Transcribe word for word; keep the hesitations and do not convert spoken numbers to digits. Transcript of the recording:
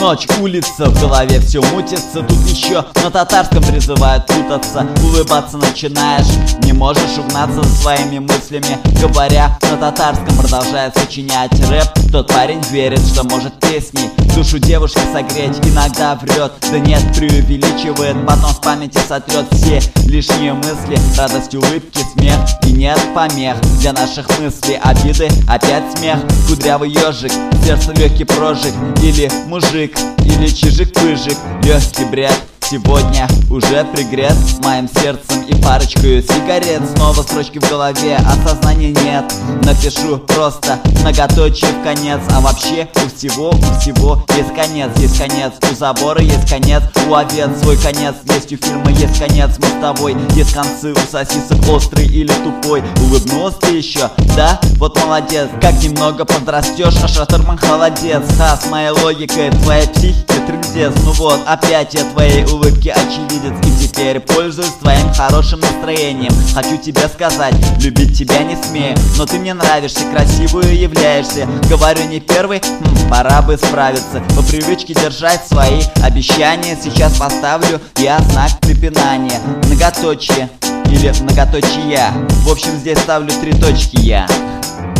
Ночь, улица, в голове все мутится. Тут еще на татарском призывают путаться. Улыбаться начинаешь, не можешь угнаться за своими мыслями. Говоря на татарском, продолжает сочинять рэп. Тот парень верит, что может песней душу девушки согреть. Иногда врет, да нет, преувеличивает. Потом в памяти сотрет все лишние мысли. Радость, улыбки, смех, и нет помех для наших мыслей. Обиды, опять смех. Кудрявый ежик, сердце легкий прожиг. Или мужик, или чижик-пыжик. Легкий бред сегодня уже пригрет моим сердцем и парочкой сигарет. Снова строчки в голове, а сознания нет. Напишу просто многоточие в конец. А вообще у всего, у всего есть конец. Есть конец у забора, есть конец у овец. Свой конец есть у фильма, есть конец мостовой. Есть концы у сосисок, острый или тупой. Улыбнулась ты еще? Да? Вот молодец. Как немного подрастешь, а шатырман холодец. Ха, с моей логикой, твоей психикой трындец. Ну вот, опять я твоей улыбки очевидец. И теперь пользуюсь твоим хорошим настроением. Хочу тебе сказать, любить тебя не смею, но ты мне нравишься, красивую являешься. Говорю не первый, хм, пора бы справиться. По привычке держать свои обещания. Сейчас поставлю я знак препинания. Многоточие или многоточия. В общем, здесь ставлю три точки я.